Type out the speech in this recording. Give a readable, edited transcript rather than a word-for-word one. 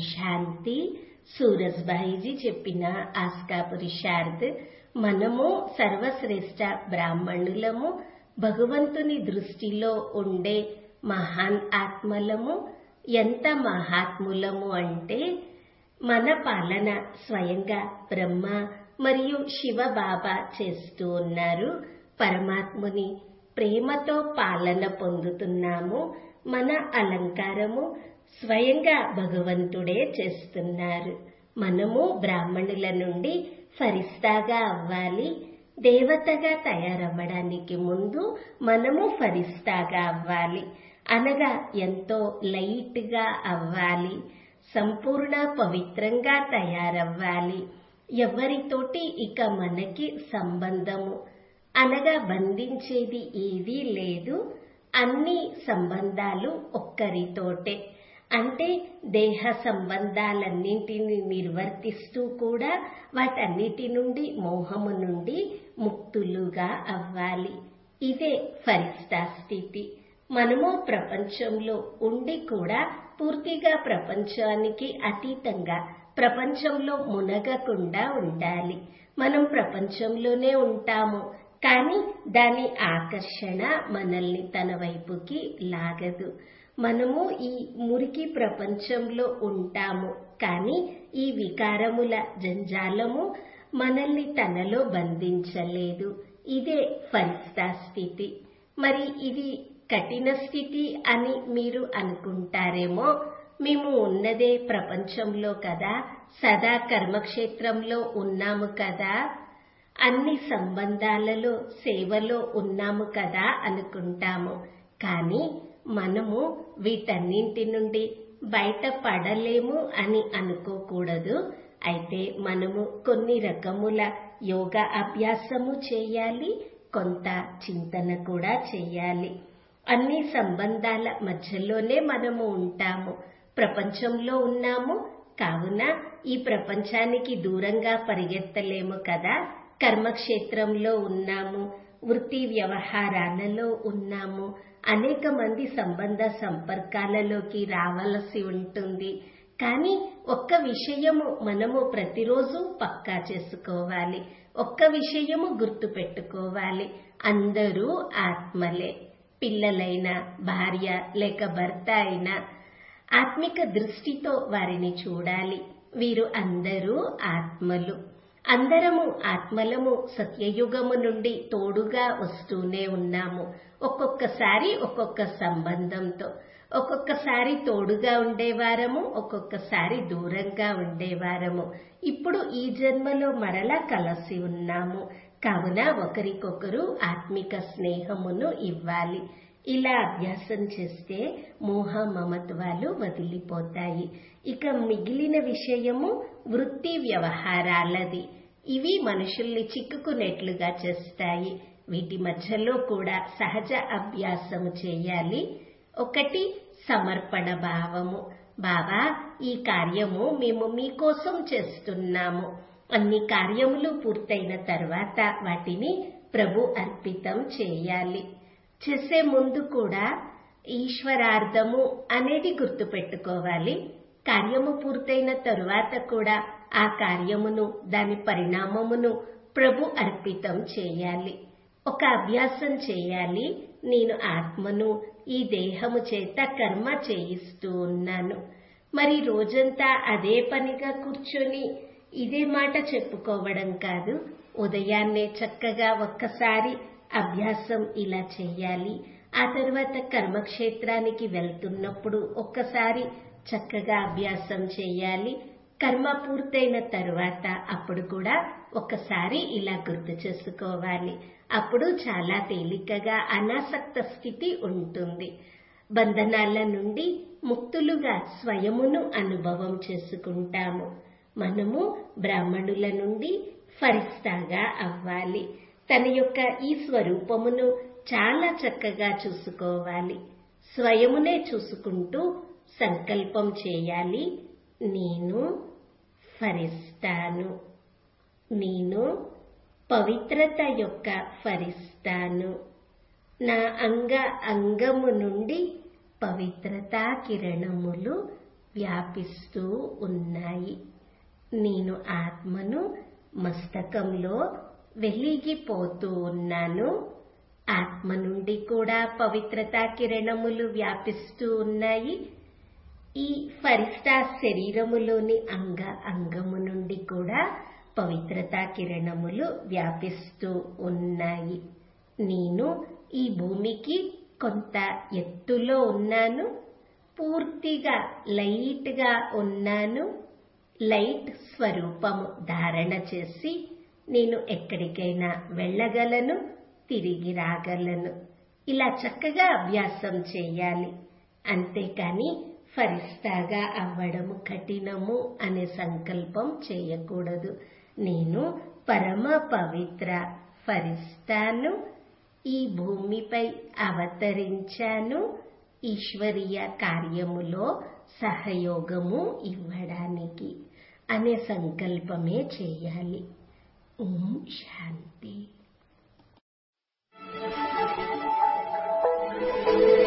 శాంతి. సూరజ్భాయిజీ చెప్పిన ఆస్కా పురుషార్థ్. మనము సర్వశ్రేష్ఠ బ్రాహ్మణులము, భగవంతుని దృష్టిలో ఉండే మహాన్ ఆత్మలము. ఎంత మహాత్ములము అంటే మన పాలన స్వయంగా బ్రహ్మ మరియు శివ బాబా చేస్తూ ఉన్నారు. పరమాత్ముని ప్రేమతో పాలన పొందుతున్నాము. మన అలంకారము స్వయంగా భగవంతుడే చేస్తున్నారు. మనము బ్రాహ్మణుల నుండి ఫరిస్తాగా అవ్వాలి. దేవతగా తయారవ్వడానికి ముందు మనము ఫరిస్తాగా అవ్వాలి. అనగా ఎంతో లైట్ గా అవ్వాలి. సంపూర్ణ పవిత్రంగా తయారవ్వాలి. ఎవరితోటి ఇక మనకి సంబంధము అనగా బంధించేది ఏదీ లేదు. అన్ని సంబంధాలు ఒక్కరితోటే. అంటే దేహ సంబంధాలన్నింటినీ నిర్వర్తిస్తూ కూడా వాటన్నిటి నుండి మోహము నుండి ముక్తులుగా అవ్వాలి. ఇదే ఫరిస్తా స్థితి. మనము ప్రపంచంలో ఉండి కూడా పూర్తిగా ప్రపంచానికి అతీతంగా ప్రపంచంలో మునగకుండా ఉండాలి. మనం ప్రపంచంలోనే ఉంటాము, కానీ దాని ఆకర్షణ మనల్ని తన వైపుకి లాగదు. మనము ఈ మురికి ప్రపంచంలో ఉంటాము, కానీ ఈ వికారముల జంజాలము మనల్ని తనలో బంధించలేదు. ఇదే ఫరిస్తా స్థితి. మరి ఇది కఠిన స్థితి అని మీరు అనుకుంటారేమో. మేము ఉన్నదే ప్రపంచంలో కదా, సదా కర్మక్షేత్రంలో ఉన్నాము కదా, అన్ని సంబంధాలలో సేవలో ఉన్నాము కదా అనుకుంటాము. కానీ మనము వీటన్నింటి నుండి బయటపడలేము అని అనుకోకూడదు. అయితే మనము కొన్ని రకముల యోగా అభ్యాసము చేయాలి, కొంత చింతన కూడా చేయాలి. అన్ని సంబంధాల మధ్యలోనే మనము ఉంటాము, ప్రపంచంలో ఉన్నాము. కావున ఈ ప్రపంచానికి దూరంగా పరిగెత్తలేము కదా. కర్మక్షేత్రంలో ఉన్నాము, వృత్తి వ్యవహారాలలో ఉన్నాము, అనేక మంది సంబంధ సంపర్కాలలోకి రావలసి ఉంటుంది. కానీ ఒక్క విషయము మనము ప్రతిరోజు పక్కా చేసుకోవాలి. ఒక్క విషయము గుర్తు పెట్టుకోవాలి. అందరూ ఆత్మలే. పిల్లలైనా, భార్య లేక భర్త అయినా ఆత్మిక దృష్టితో వారిని చూడాలి. వీరు అందరూ ఆత్మలు. అందరము ఆత్మలము. సత్యయుగము నుండి తోడుగా వస్తూనే ఉన్నాము. ఒక్కొక్కసారి ఒక్కొక్క సంబంధంతో, ఒక్కొక్కసారి తోడుగా ఉండేవారము, ఒక్కొక్కసారి దూరంగా ఉండేవారము. ఇప్పుడు ఈ జన్మలో మరలా కలిసి ఉన్నాము. కావున ఒకరికొకరు ఆత్మిక స్నేహమును ఇవ్వాలి. ఇలా అభ్యాసం చేస్తే మోహ మమత్వాలు వదిలిపోతాయి. ఇక మిగిలిన విషయము వృత్తి వ్యవహారాలది. ఇవి మనుషుల్ని చిక్కుకునేట్లుగా చేస్తాయి. వీటి మధ్యలో కూడా సహజ అభ్యాసము చేయాలి. ఒకటి సమర్పణ భావము. బాబా, ఈ కార్యము మేము మీకోసం చేస్తున్నాము. అన్ని కార్యములు పూర్తయిన తర్వాత వాటిని ప్రభు అర్పితం చేయాలి. చేసే ముందు కూడా ఈశ్వరార్థము అనేది గుర్తు పెట్టుకోవాలి. కార్యము పూర్తయిన తరువాత కూడా ఆ కార్యమును, దాని పరిణామమును ప్రభు అర్పితం చేయాలి. ఒక అభ్యాసం చేయాలి. నేను ఆత్మను, ఈ దేహము చేత కర్మ చేయిస్తూ ఉన్నాను. మరి రోజంతా అదే పనిగా కూర్చొని ఇదే మాట చెప్పుకోవడం కాదు. ఉదయాన్నే చక్కగా ఒక్కసారి అభ్యాసం ఇలా చెయ్యాలి. ఆ తర్వాత కర్మక్షేత్రానికి వెళ్తున్నప్పుడు ఒక్కసారి చక్కగా అభ్యాసం చేయాలి. కర్మ పూర్తయిన తరువాత అప్పుడు కూడా ఒకసారి ఇలా గుర్తు చేసుకోవాలి. అప్పుడు చాలా తేలికగా అనాసక్త స్థితి ఉంటుంది. బంధనాల నుండి ముక్తులుగా స్వయమును అనుభవం చేసుకుంటాము. మనము బ్రాహ్మణుల నుండి ఫరిస్తాగా అవ్వాలి. తన యొక్క ఈ స్వరూపమును చాలా చక్కగా చూసుకోవాలి. స్వయమునే చూసుకుంటూ సంకల్పం చేయాలి. నేను ఫరిస్తాను. నేను పవిత్రత యొక్క ఫరిస్తాను. నా అంగ అంగము నుండి పవిత్రతా కిరణములు వ్యాపిస్తూ ఉన్నాయి. నేను ఆత్మను, మస్తకంలో వెలిగిపోతూ ఉన్నాను. ఆత్మ నుండి కూడా పవిత్రతా కిరణములు వ్యాపిస్తూ ఉన్నాయి. ఈ ఫరిస్తా శరీరములోని అంగము నుండి కూడా పవిత్రతా కిరణములు వ్యాపిస్తూ ఉన్నాయి. నేను ఈ భూమికి కొంత ఎత్తులో ఉన్నాను. పూర్తిగా లైట్ గా ఉన్నాను. లైట్ స్వరూపము ధారణ చేసి నేను ఎక్కడికైనా వెళ్ళగలను, తిరిగి రాగలను. ఇలా చక్కగా అభ్యాసం చేయాలి. అంతేకాని ఫరిస్తాగా అవ్వడము కఠినము అనే సంకల్పం చేయకూడదు. నేను పరమ పవిత్ర ఫరిస్తాను. ఈ భూమిపై అవతరించాను ఈశ్వరీయ కార్యములో సహయోగము ఇవ్వడానికి అనే సంకల్పమే చేయాలి. ఓం శాంతి.